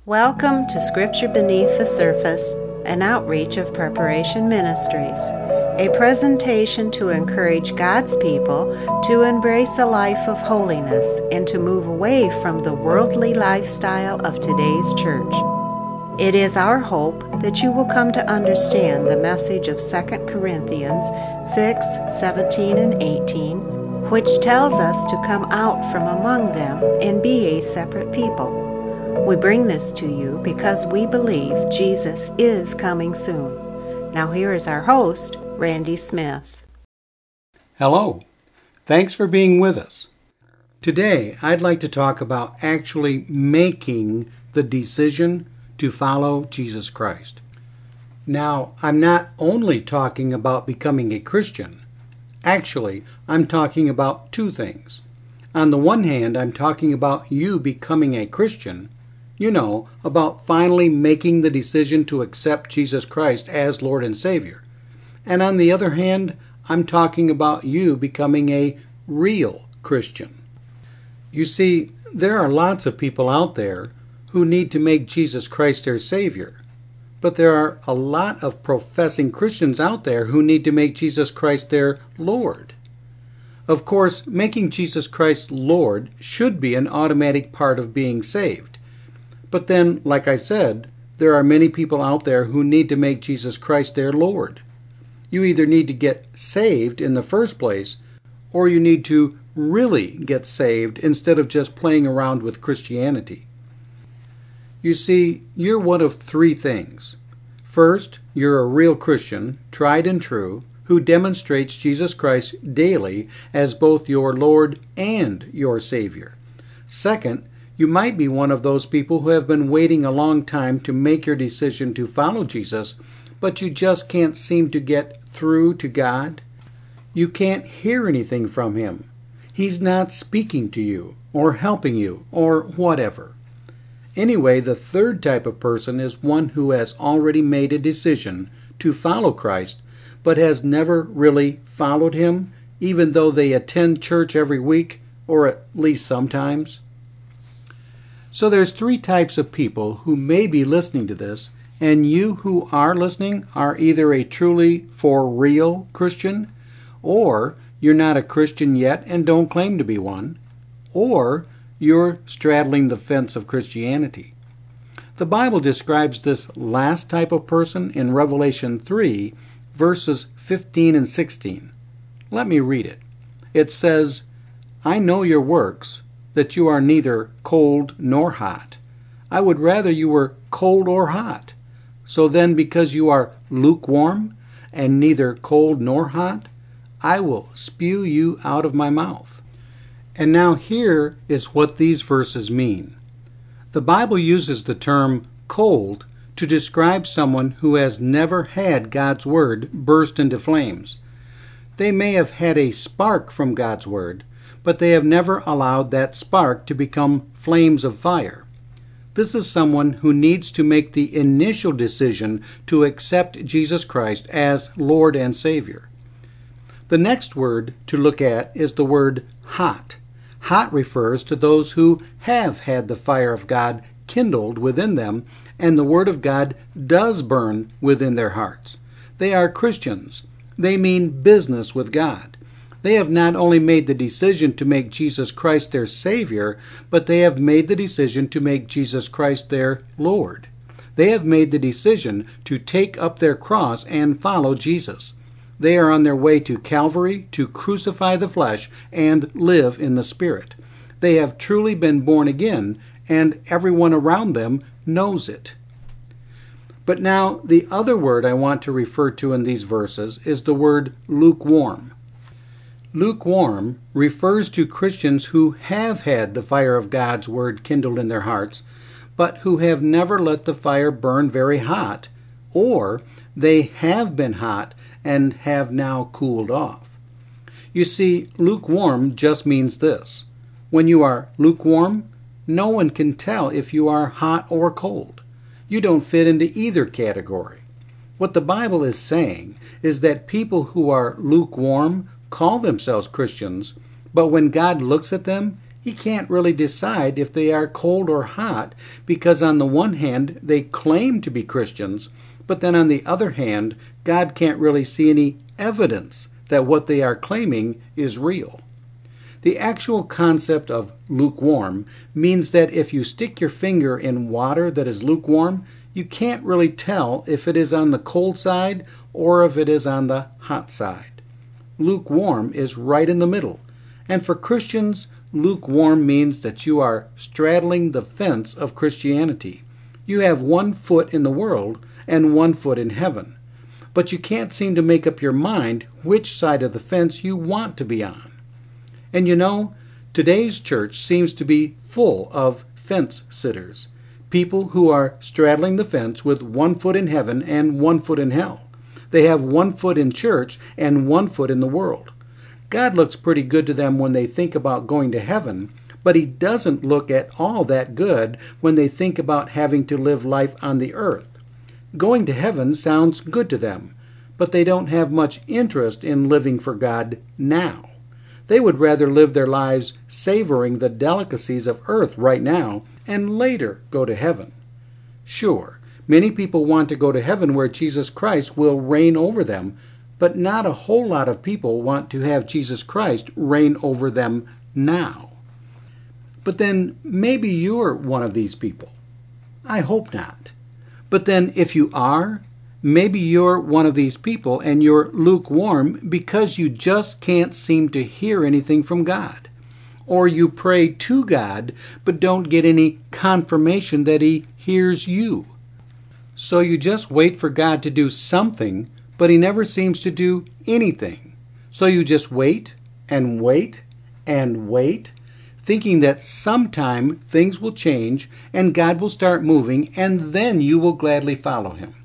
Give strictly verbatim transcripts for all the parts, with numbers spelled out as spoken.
Welcome to Scripture Beneath the Surface, an outreach of Preparation Ministries, a presentation to encourage God's people to embrace a life of holiness and to move away from the worldly lifestyle of today's church. It is our hope that you will come to understand the message of Second Corinthians six, seventeen, and eighteen, which tells us to come out from among them and be a separate people. We bring this to you because we believe Jesus is coming soon. Now here is our host, Randy Smith. Hello. Thanks for being with us. Today, I'd like to talk about actually making the decision to follow Jesus Christ. Now, I'm not only talking about becoming a Christian. Actually, I'm talking about two things. On the one hand, I'm talking about you becoming a Christian. You know, about finally making the decision to accept Jesus Christ as Lord and Savior. And on the other hand, I'm talking about you becoming a real Christian. You see, there are lots of people out there who need to make Jesus Christ their Savior. But there are a lot of professing Christians out there who need to make Jesus Christ their Lord. Of course, making Jesus Christ Lord should be an automatic part of being saved. But then, like I said, there are many people out there who need to make Jesus Christ their Lord. You either need to get saved in the first place, or you need to really get saved instead of just playing around with Christianity. You see, you're one of three things. First, you're a real Christian, tried and true, who demonstrates Jesus Christ daily as both your Lord and your Savior. Second, you might be one of those people who have been waiting a long time to make your decision to follow Jesus, but you just can't seem to get through to God. You can't hear anything from Him. He's not speaking to you, or helping you, or whatever. Anyway, the third type of person is one who has already made a decision to follow Christ, but has never really followed Him, even though they attend church every week, or at least sometimes. So there's three types of people who may be listening to this, and you who are listening are either a truly for real Christian, or you're not a Christian yet and don't claim to be one, or you're straddling the fence of Christianity. The Bible describes this last type of person in Revelation three, verses fifteen and sixteen. Let me read it. It says, "I know your works, that you are neither cold nor hot. I would rather you were cold or hot. So then, because you are lukewarm and neither cold nor hot, I will spew you out of my mouth." And now here is what these verses mean. The Bible uses the term cold to describe someone who has never had God's Word burst into flames. They may have had a spark from God's Word, but they have never allowed that spark to become flames of fire. This is someone who needs to make the initial decision to accept Jesus Christ as Lord and Savior. The next word to look at is the word hot. Hot refers to those who have had the fire of God kindled within them, and the Word of God does burn within their hearts. They are Christians. They mean business with God. They have not only made the decision to make Jesus Christ their Savior, but they have made the decision to make Jesus Christ their Lord. They have made the decision to take up their cross and follow Jesus. They are on their way to Calvary to crucify the flesh and live in the Spirit. They have truly been born again, and everyone around them knows it. But now, the other word I want to refer to in these verses is the word lukewarm. Lukewarm refers to Christians who have had the fire of God's Word kindled in their hearts, but who have never let the fire burn very hot, or they have been hot and have now cooled off. You see, lukewarm just means this. When you are lukewarm, no one can tell if you are hot or cold. You don't fit into either category. What the Bible is saying is that people who are lukewarm call themselves Christians, but when God looks at them, he can't really decide if they are cold or hot, because on the one hand they claim to be Christians, but then on the other hand, God can't really see any evidence that what they are claiming is real. The actual concept of lukewarm means that if you stick your finger in water that is lukewarm, you can't really tell if it is on the cold side or if it is on the hot side. Lukewarm is right in the middle, and for Christians, lukewarm means that you are straddling the fence of Christianity. You have one foot in the world and one foot in heaven, but you can't seem to make up your mind which side of the fence you want to be on. And you know, today's church seems to be full of fence sitters, people who are straddling the fence with one foot in heaven and one foot in hell. They have one foot in church and one foot in the world. God looks pretty good to them when they think about going to heaven, but he doesn't look at all that good when they think about having to live life on the earth. Going to heaven sounds good to them, but they don't have much interest in living for God now. They would rather live their lives savoring the delicacies of earth right now and later go to heaven. Sure, many people want to go to heaven where Jesus Christ will reign over them, but not a whole lot of people want to have Jesus Christ reign over them now. But then maybe you're one of these people. I hope not. But then if you are, maybe you're one of these people and you're lukewarm because you just can't seem to hear anything from God. Or you pray to God but don't get any confirmation that he hears you. So you just wait for God to do something, but he never seems to do anything. So you just wait and wait and wait, thinking that sometime things will change and God will start moving, and then you will gladly follow him.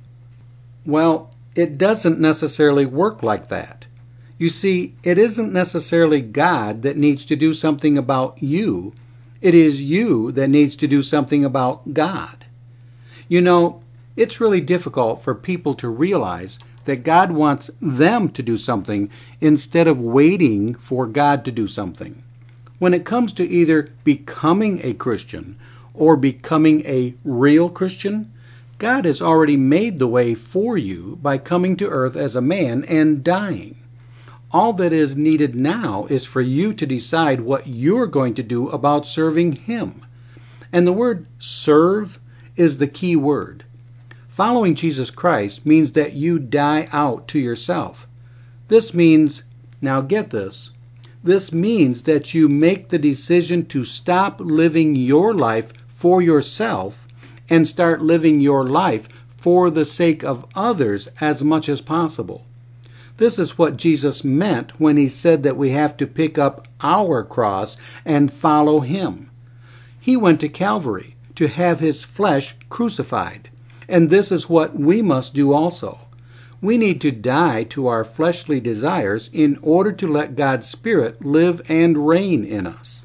Well, it doesn't necessarily work like that. You see, it isn't necessarily God that needs to do something about you. It is you that needs to do something about God. You know, it's really difficult for people to realize that God wants them to do something instead of waiting for God to do something. When it comes to either becoming a Christian or becoming a real Christian, God has already made the way for you by coming to earth as a man and dying. All that is needed now is for you to decide what you're going to do about serving him. And the word serve is the key word. Following Jesus Christ means that you die out to yourself. This means, now get this, this means that you make the decision to stop living your life for yourself and start living your life for the sake of others as much as possible. This is what Jesus meant when he said that we have to pick up our cross and follow him. He went to Calvary to have his flesh crucified, and this is what we must do also. We need to die to our fleshly desires in order to let God's Spirit live and reign in us.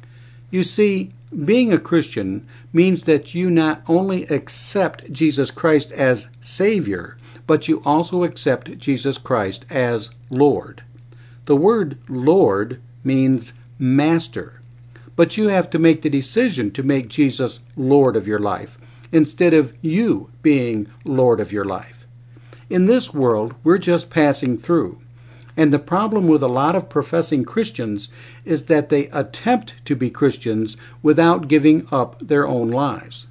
You see, being a Christian means that you not only accept Jesus Christ as Savior, but you also accept Jesus Christ as Lord. The word Lord means master, but you have to make the decision to make Jesus Lord of your life instead of you being Lord of your life. In this world, we're just passing through. And the problem with a lot of professing Christians is that they attempt to be Christians without giving up their own lives.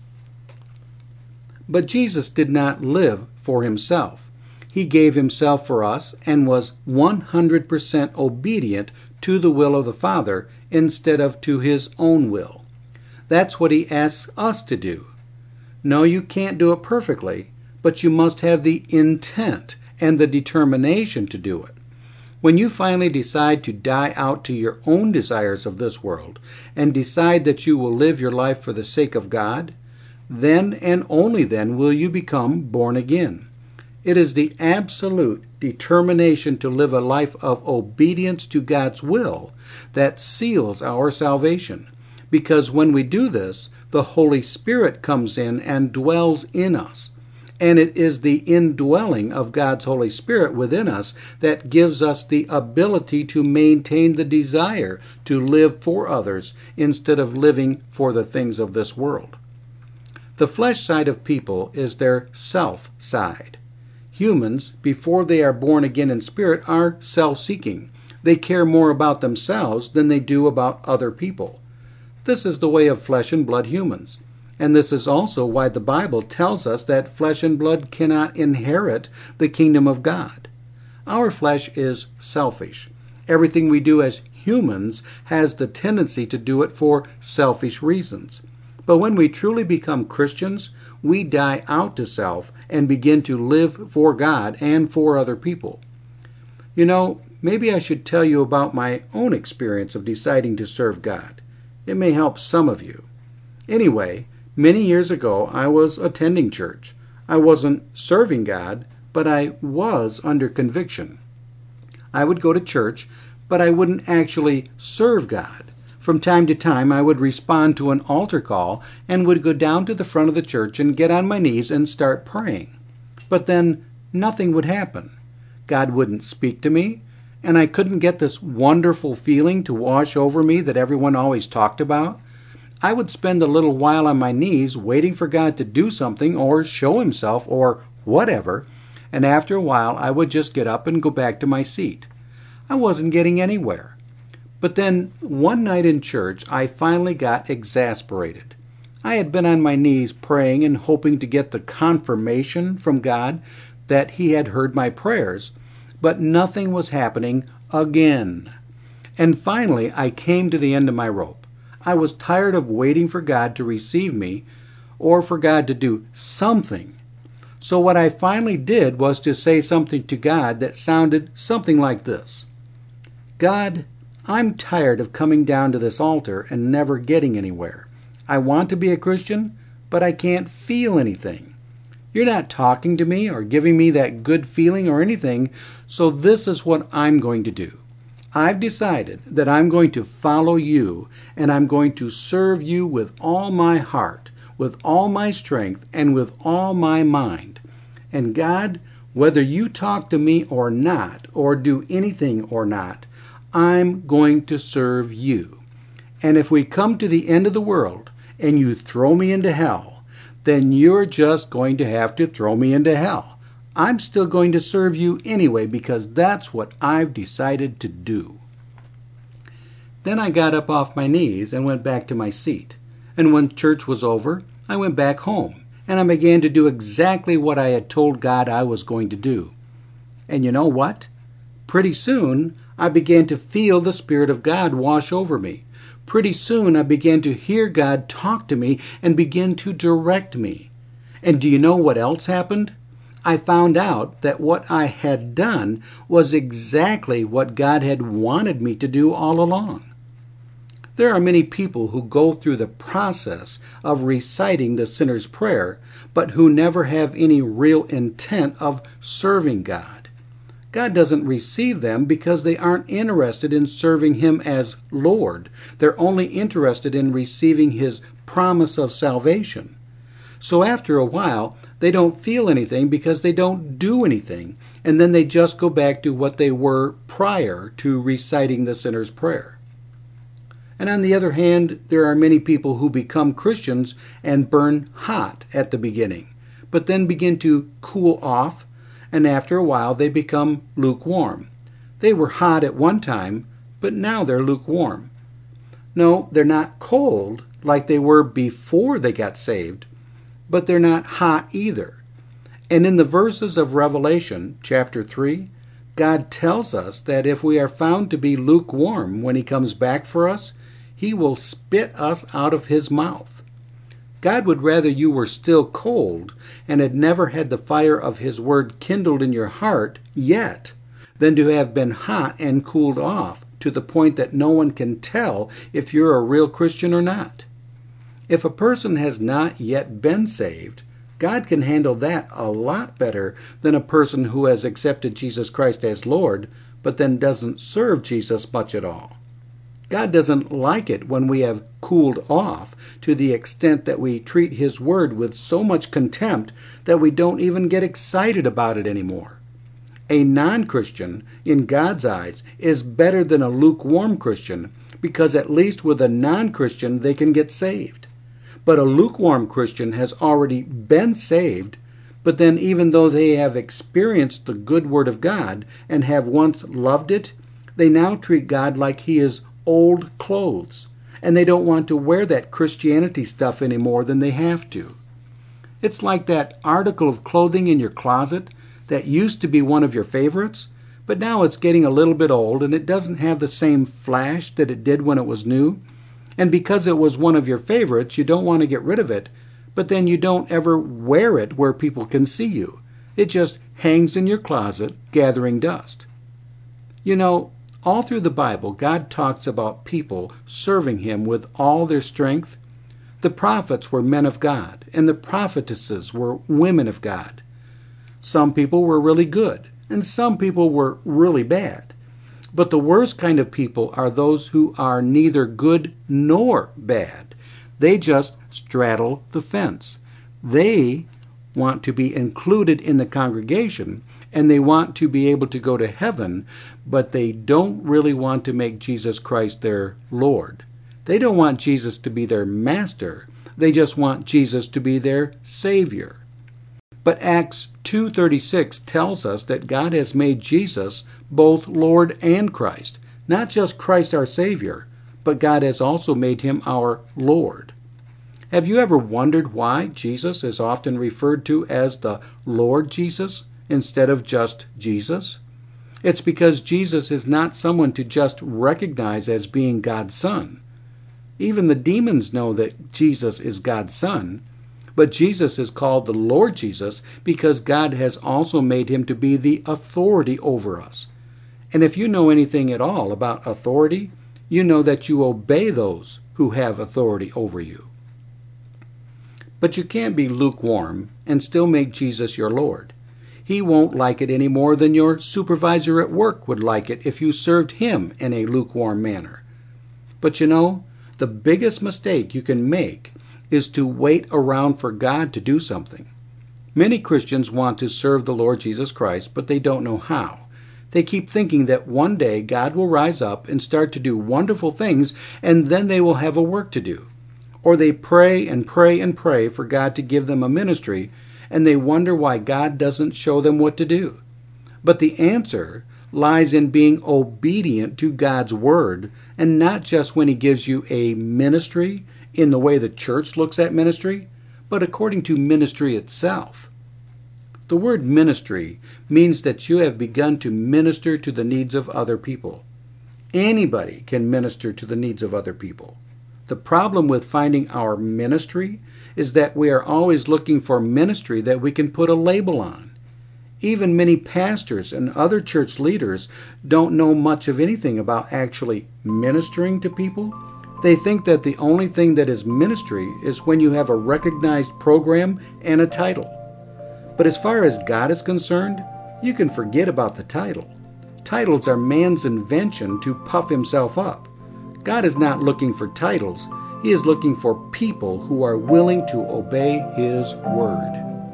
But Jesus did not live for himself. He gave himself for us and was one hundred percent obedient to the will of the Father instead of to his own will. That's what he asks us to do. No, you can't do it perfectly, but you must have the intent and the determination to do it. When you finally decide to die out to your own desires of this world and decide that you will live your life for the sake of God, then and only then will you become born again. It is the absolute determination to live a life of obedience to God's will that seals our salvation, because when we do this, the Holy Spirit comes in and dwells in us. And it is the indwelling of God's Holy Spirit within us that gives us the ability to maintain the desire to live for others instead of living for the things of this world. The flesh side of people is their self side. Humans, before they are born again in spirit, are self-seeking. They care more about themselves than they do about other people. This is the way of flesh and blood humans. And this is also why the Bible tells us that flesh and blood cannot inherit the kingdom of God. Our flesh is selfish. Everything we do as humans has the tendency to do it for selfish reasons. But when we truly become Christians, we die out to self and begin to live for God and for other people. You know, maybe I should tell you about my own experience of deciding to serve God. It may help some of you. Anyway, many years ago, I was attending church. I wasn't serving God, but I was under conviction. I would go to church, but I wouldn't actually serve God. From time to time, I would respond to an altar call and would go down to the front of the church and get on my knees and start praying. But then nothing would happen. God wouldn't speak to me, and I couldn't get this wonderful feeling to wash over me that everyone always talked about. I would spend a little while on my knees waiting for God to do something or show himself or whatever, and after a while I would just get up and go back to my seat. I wasn't getting anywhere. But then one night in church I finally got exasperated. I had been on my knees praying and hoping to get the confirmation from God that he had heard my prayers, but nothing was happening again. And finally I came to the end of my rope. I was tired of waiting for God to receive me or for God to do something. So what I finally did was to say something to God that sounded something like this. God, I'm tired of coming down to this altar and never getting anywhere. I want to be a Christian, but I can't feel anything. You're not talking to me or giving me that good feeling or anything, so this is what I'm going to do. I've decided that I'm going to follow you, and I'm going to serve you with all my heart, with all my strength, and with all my mind. And God, whether you talk to me or not, or do anything or not, I'm going to serve you. And if we come to the end of the world and you throw me into hell, then you're just going to have to throw me into hell. I'm still going to serve you anyway because that's what I've decided to do. Then I got up off my knees and went back to my seat. And when church was over, I went back home and I began to do exactly what I had told God I was going to do. And you know what? Pretty soon, I began to feel the Spirit of God wash over me. Pretty soon I began to hear God talk to me and begin to direct me. And do you know what else happened? I found out that what I had done was exactly what God had wanted me to do all along. There are many people who go through the process of reciting the sinner's prayer, but who never have any real intent of serving God. God doesn't receive them because they aren't interested in serving him as Lord. They're only interested in receiving his promise of salvation. So after a while, they don't feel anything because they don't do anything, and then they just go back to what they were prior to reciting the sinner's prayer. And on the other hand, there are many people who become Christians and burn hot at the beginning, but then begin to cool off, and after a while they become lukewarm. They were hot at one time, but now they're lukewarm. No, they're not cold like they were before they got saved, but they're not hot either. And in the verses of Revelation, chapter three, God tells us that if we are found to be lukewarm when he comes back for us, he will spit us out of his mouth. God would rather you were still cold and had never had the fire of his word kindled in your heart yet, than to have been hot and cooled off to the point that no one can tell if you're a real Christian or not. If a person has not yet been saved, God can handle that a lot better than a person who has accepted Jesus Christ as Lord, but then doesn't serve Jesus much at all. God doesn't like it when we have cooled off to the extent that we treat His Word with so much contempt that we don't even get excited about it anymore. A non-Christian, in God's eyes, is better than a lukewarm Christian because at least with a non-Christian they can get saved. But a lukewarm Christian has already been saved, but then even though they have experienced the good Word of God and have once loved it, they now treat God like He is old clothes, and they don't want to wear that Christianity stuff any more than they have to. It's like that article of clothing in your closet that used to be one of your favorites, but now it's getting a little bit old and it doesn't have the same flash that it did when it was new. And because it was one of your favorites, you don't want to get rid of it, but then you don't ever wear it where people can see you. It just hangs in your closet, gathering dust. You know, all through the Bible, God talks about people serving Him with all their strength. The prophets were men of God, and the prophetesses were women of God. Some people were really good, and some people were really bad. But the worst kind of people are those who are neither good nor bad. They just straddle the fence. They want to be included in the congregation, and they want to be able to go to heaven, but they don't really want to make Jesus Christ their Lord. They don't want Jesus to be their master. They just want Jesus to be their Savior. But Acts two thirty-six tells us that God has made Jesus both Lord and Christ. Not just Christ our Savior, but God has also made Him our Lord. Have you ever wondered why Jesus is often referred to as the Lord Jesus instead of just Jesus? It's because Jesus is not someone to just recognize as being God's Son. Even the demons know that Jesus is God's Son, but Jesus is called the Lord Jesus because God has also made Him to be the authority over us. And if you know anything at all about authority, you know that you obey those who have authority over you. But you can't be lukewarm and still make Jesus your Lord. He won't like it any more than your supervisor at work would like it if you served him in a lukewarm manner. But you know, the biggest mistake you can make is to wait around for God to do something. Many Christians want to serve the Lord Jesus Christ, but they don't know how. They keep thinking that one day God will rise up and start to do wonderful things, and then they will have a work to do. Or they pray and pray and pray for God to give them a ministry, and they wonder why God doesn't show them what to do. But the answer lies in being obedient to God's Word, and not just when He gives you a ministry in the way the church looks at ministry, but according to ministry itself. The word ministry means that you have begun to minister to the needs of other people. Anybody can minister to the needs of other people. The problem with finding our ministry is that we are always looking for ministry that we can put a label on. Even many pastors and other church leaders don't know much of anything about actually ministering to people. They think that the only thing that is ministry is when you have a recognized program and a title. But as far as God is concerned, you can forget about the title. Titles are man's invention to puff himself up. God is not looking for titles. He is looking for people who are willing to obey His Word.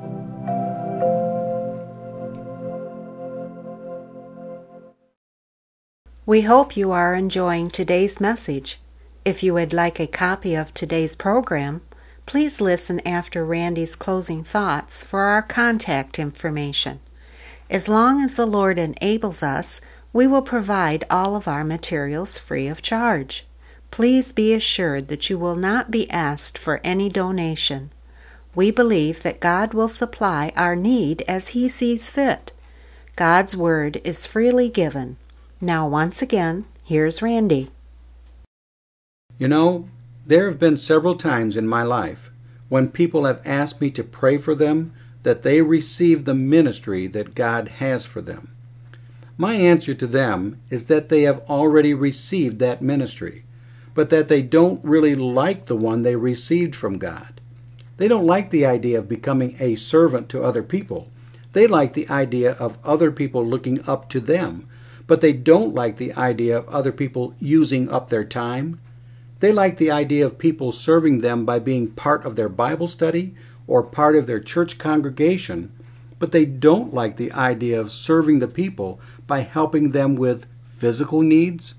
We hope you are enjoying today's message. If you would like a copy of today's program, please listen after Randy's closing thoughts for our contact information. As long as the Lord enables us, we will provide all of our materials free of charge. Please be assured that you will not be asked for any donation. We believe that God will supply our need as He sees fit. God's Word is freely given. Now, once again, here's Randy. You know, there have been several times in my life when people have asked me to pray for them that they receive the ministry that God has for them. My answer to them is that they have already received that ministry, but that they don't really like the one they received from God. They don't like the idea of becoming a servant to other people. They like the idea of other people looking up to them, but they don't like the idea of other people using up their time. They like the idea of people serving them by being part of their Bible study or part of their church congregation, but they don't like the idea of serving the people by helping them with physical needs.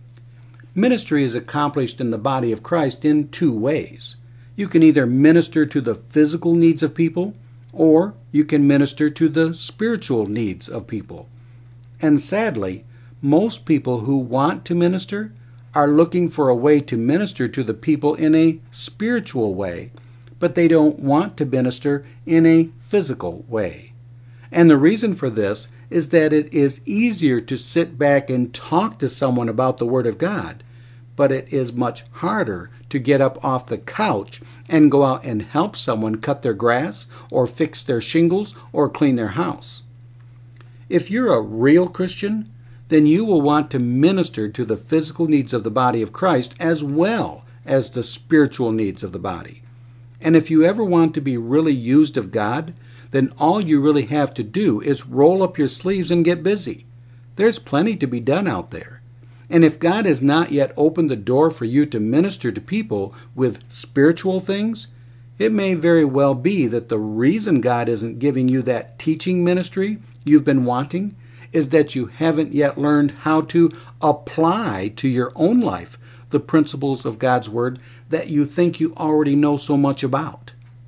Ministry is accomplished in the body of Christ in two ways. You can either minister to the physical needs of people, or you can minister to the spiritual needs of people. And sadly, most people who want to minister are looking for a way to minister to the people in a spiritual way, but they don't want to minister in a physical way. And the reason for this is that it is easier to sit back and talk to someone about the Word of God, but it is much harder to get up off the couch and go out and help someone cut their grass or fix their shingles or clean their house. If you're a real Christian, then you will want to minister to the physical needs of the body of Christ as well as the spiritual needs of the body. And if you ever want to be really used of God, then all you really have to do is roll up your sleeves and get busy. There's plenty to be done out there. And if God has not yet opened the door for you to minister to people with spiritual things, it may very well be that the reason God isn't giving you that teaching ministry you've been wanting is that you haven't yet learned how to apply to your own life the principles of God's Word that you think you already know so much about.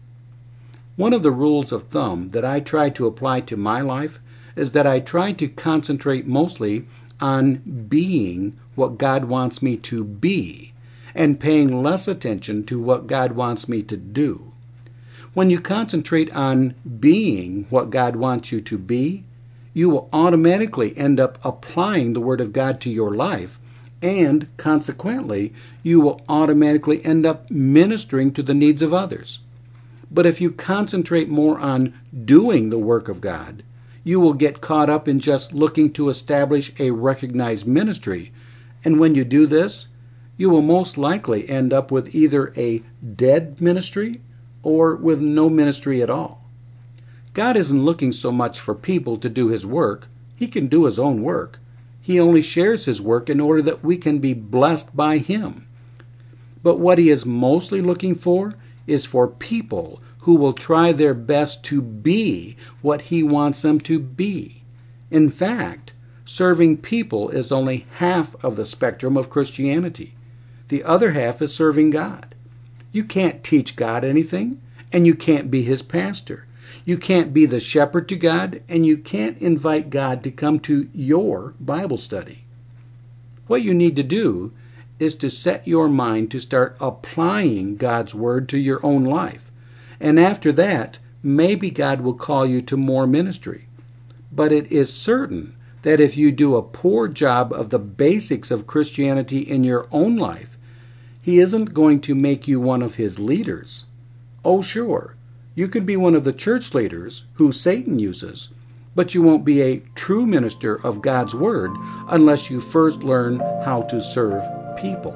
One of the rules of thumb that I try to apply to my life is that I try to concentrate mostly on being what God wants me to be and paying less attention to what God wants me to do. When you concentrate on being what God wants you to be, you will automatically end up applying the Word of God to your life, and consequently, you will automatically end up ministering to the needs of others. But if you concentrate more on doing the work of God, you will get caught up in just looking to establish a recognized ministry, and when you do this, you will most likely end up with either a dead ministry or with no ministry at all. God isn't looking so much for people to do His work. He can do His own work. He only shares His work in order that we can be blessed by Him. But what He is mostly looking for is for people who will try their best to be what He wants them to be. In fact, serving people is only half of the spectrum of Christianity. The other half is serving God. You can't teach God anything, and you can't be His pastor. You can't be the shepherd to God, and you can't invite God to come to your Bible study. What you need to do is to set your mind to start applying God's Word to your own life. And after that, maybe God will call you to more ministry. But it is certain that if you do a poor job of the basics of Christianity in your own life, He isn't going to make you one of His leaders. Oh, sure, you can be one of the church leaders who Satan uses, but you won't be a true minister of God's Word unless you first learn how to serve people.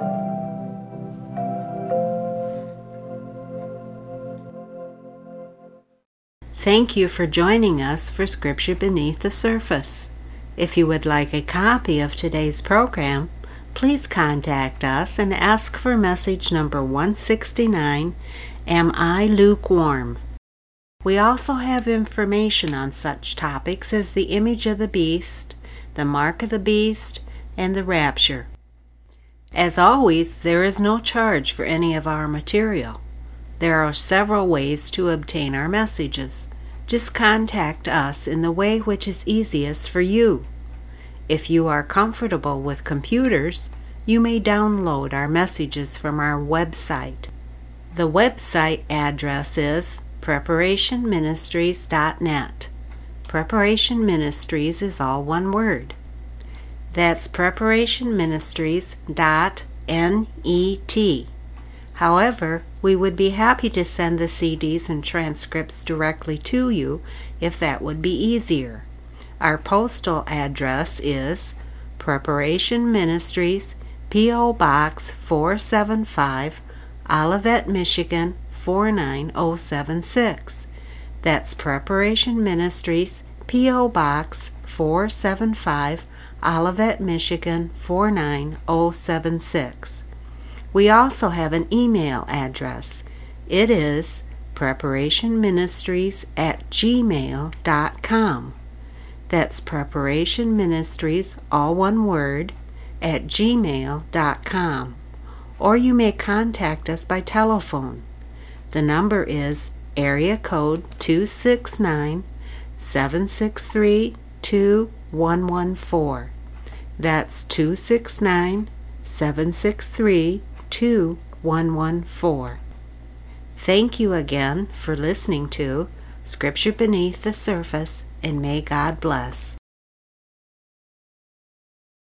Thank you for joining us for Scripture Beneath the Surface. If you would like a copy of today's program, please contact us and ask for message number one sixty-nine, Am I Lukewarm? We also have information on such topics as the image of the beast, the mark of the beast, and the rapture. As always, there is no charge for any of our material. There are several ways to obtain our messages. Just contact us in the way which is easiest for you. If you are comfortable with computers, you may download our messages from our website. The website address is preparation ministries dot net. Preparation Ministries is all one word. That's preparation ministries dot net. However, we would be happy to send the C Ds and transcripts directly to you if that would be easier. Our postal address is Preparation Ministries, P O Box four seventy-five, Olivet, Michigan four nine zero seven six. That's Preparation Ministries, P O Box four seventy-five, Olivet, Michigan four nine zero seven six. We also have an email address. It is preparationministries at gmail dot com. That's preparationministries, all one word, at gmail dot com. Or you may contact us by telephone. The number is area code two six nine, seven six three, two one one four. That's two six nine, seven six three, two one one four. Thank you again for listening to Scripture Beneath the Surface, and may God bless.